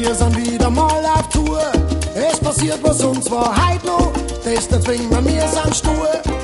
wir sind wieder mal auf Tour. Es passiert was uns war heut noch, das zwingen wir sind stur.